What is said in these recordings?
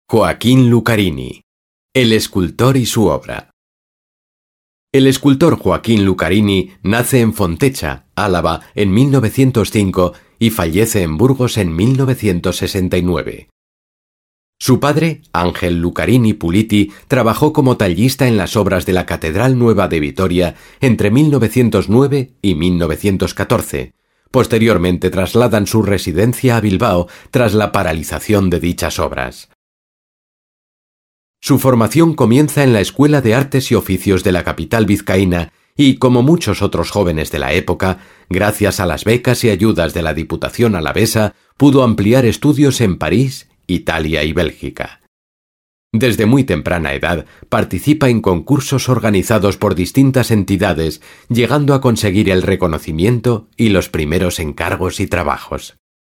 Joaquín Lucarini, el escultor y su obra. El escultor Joaquín Lucarini nace en Fontecha, Álava, en 1905 y fallece en Burgos en 1969. Su padre, Ángel Lucarini Puliti, trabajó como tallista en las obras de la Catedral Nueva de Vitoria entre 1909 y 1914. Posteriormente trasladan su residencia a Bilbao tras la paralización de dichas obras. Su formación comienza en la Escuela de Artes y Oficios de la capital vizcaína y, como muchos otros jóvenes de la época, gracias a las becas y ayudas de la Diputación alavesa, pudo ampliar estudios en París, Italia y Bélgica. Desde muy temprana edad participa en concursos organizados por distintas entidades, llegando a conseguir el reconocimiento y los primeros encargos y trabajos.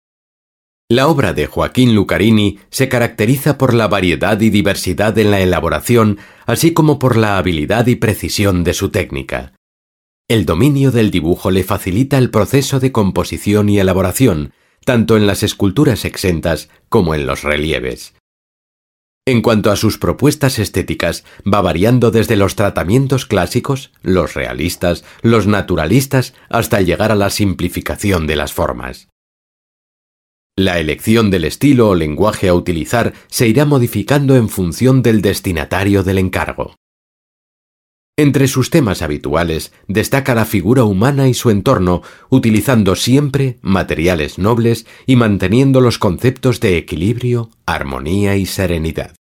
La obra de Joaquín Lucarini se caracteriza por la variedad y diversidad en la elaboración, así como por la habilidad y precisión de su técnica. El dominio del dibujo le facilita el proceso de composición y elaboración, tanto en las esculturas exentas como en los relieves. En cuanto a sus propuestas estéticas, va variando desde los tratamientos clásicos, los realistas, los naturalistas, hasta llegar a la simplificación de las formas. La elección del estilo o lenguaje a utilizar se irá modificando en función del destinatario del encargo. Entre sus temas habituales destaca la figura humana y su entorno, utilizando siempre materiales nobles y manteniendo los conceptos de equilibrio, armonía y serenidad.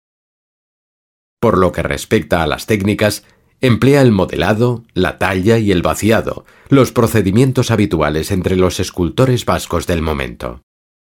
Por lo que respecta a las técnicas, emplea el modelado, la talla y el vaciado, los procedimientos habituales entre los escultores vascos del momento.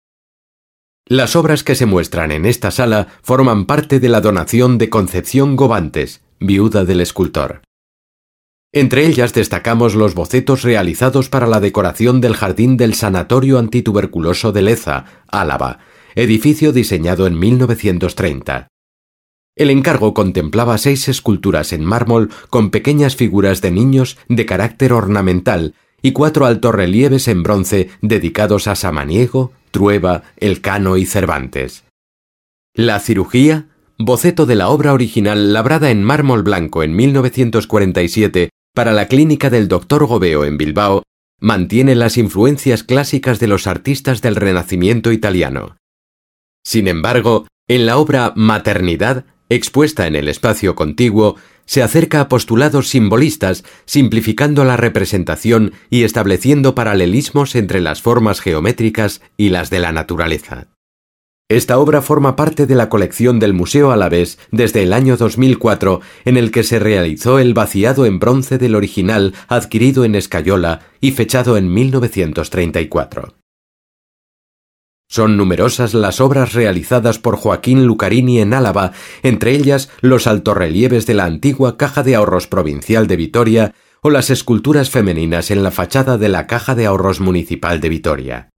Las obras que se muestran en esta sala forman parte de la donación de Concepción Gobantes, viuda del escultor. Entre ellas destacamos los bocetos realizados para la decoración del jardín del Sanatorio Antituberculoso de Leza, Álava, edificio diseñado en 1930. El encargo contemplaba 6 esculturas en mármol con pequeñas figuras de niños de carácter ornamental y 4 altorrelieves en bronce dedicados a Samaniego, Trueba, Elcano y Cervantes. La cirugía, boceto de la obra original labrada en mármol blanco en 1947 para la clínica del Dr. Gobeo en Bilbao, mantiene las influencias clásicas de los artistas del Renacimiento italiano. Sin embargo, en la obra Maternidad, expuesta en el espacio contiguo, se acerca a postulados simbolistas, simplificando la representación y estableciendo paralelismos entre las formas geométricas y las de la naturaleza. Esta obra forma parte de la colección del Museo Alavés desde el año 2004, en el que se realizó el vaciado en bronce del original adquirido en Escayola y fechado en 1934. Son numerosas las obras realizadas por Joaquín Lucarini en Álava, entre ellas los altorrelieves de la antigua Caja de Ahorros Provincial de Vitoria o las esculturas femeninas en la fachada de la Caja de Ahorros Municipal de Vitoria.